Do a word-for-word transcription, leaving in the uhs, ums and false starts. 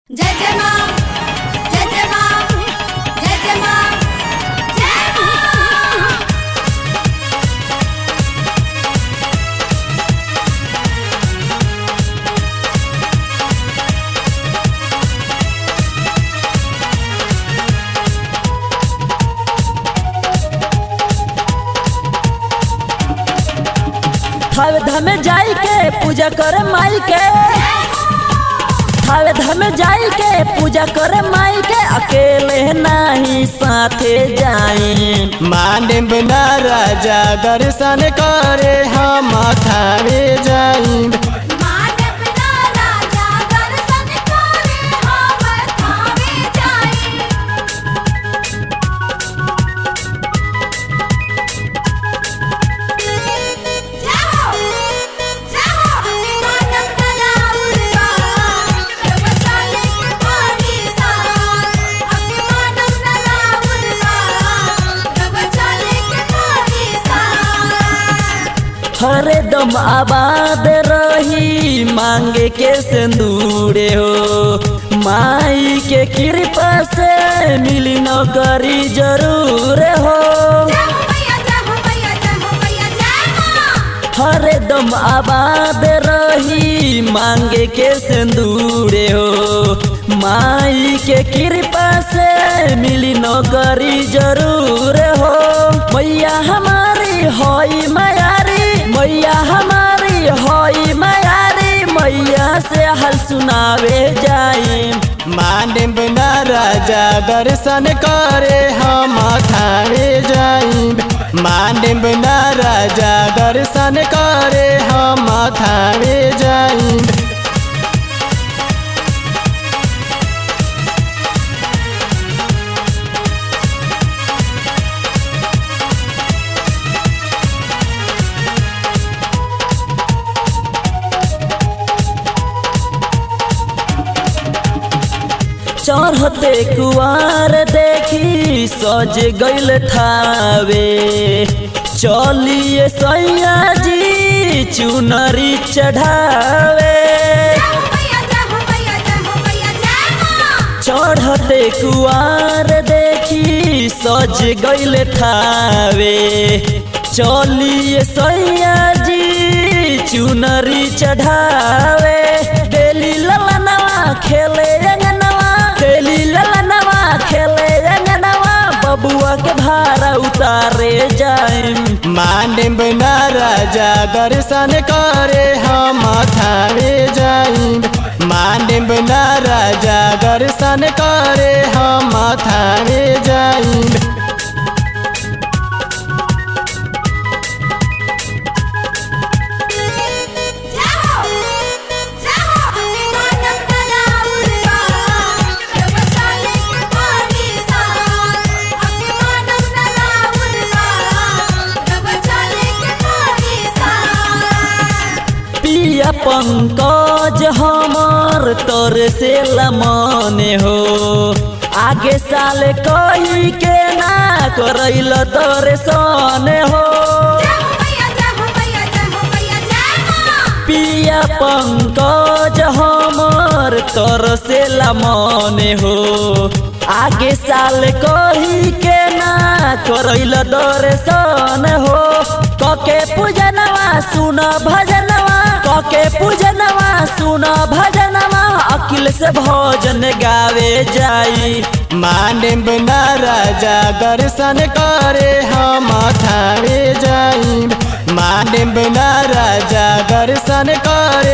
जय जय मां जय जय मां जय जय मां जय मां। थावे धामे जाई के पूजा करे माई के, थावे धामे जाई के पूजा करे माई के, अकेले नहीं साथे जाई। माने बिना राजा दर्शन करे हम थावे जाई। माने बिना राजा दर्शन करे हम थावे जाई। जाओ जाओ मानव नलाउरवा जब चले के पानी साथ, अपने मानव नलाउरवा जब चले के पानी साथ। हरदम आबाद रही मांगे के सिंदूरे हो, माई के कृपा से मिली नौकरी जरूर हो। जय हो मैया जय हो मैया जय हो मैया जय मां। हरदम आबाद रही मांगे के सिंदूरे हो, माई के कृपा से मिली नौकरी जरूर हो। मैया हमारी होई मायारी, मैया हमारी होई मायारी, मैया से हल सुनावे जाई। माने बिना राजा दर्शन करे हम थावे जाई। माने बिना राजा दर्शन करे हम थावे जाई। चढ़ते कुआर देखी सज गइल थावे, चलिए सैया जी चुनरी चढ़ावे। जय हो मैया जय हो मैया जय हो मैया जय मां। चढ़ते कुआर देखी सज गइल थावे, चलिए सैया जी चुनरी चढ़ावे। डेली ललनवा खेले अंगनवा, डेली ललनवा खेले अंगनवा, बबुआ के भारा उतारे जाए। माने बिना राजा दर्शन करे हम थावे जाई। माने बिना राजा दर्शन करे हम थावे जाई। जाओ जाओ मानव नलाउरवा जब चले के पानी साथ, अपने मानव नलाउरवा जब चले के पानी साथ। पिया पंकज हमार तोर से लमाने हो, आगे साल कही के ना करैल तोरे सोने हो। जय हो मैया जय हो मैया जय हो मैया जय मां। पिया पंकज हमार तोर से लमाने हो, आगे साल कही के ना करैल तोरे सोने हो। कके पूजनवा सुन भजनवा, कके पूजनवा सुन भजनवा, अखिल से भजन गावे जाई। माने बिना राजा दर्शन करे हम थावे जाई। माने बिना राजा दर्शन करे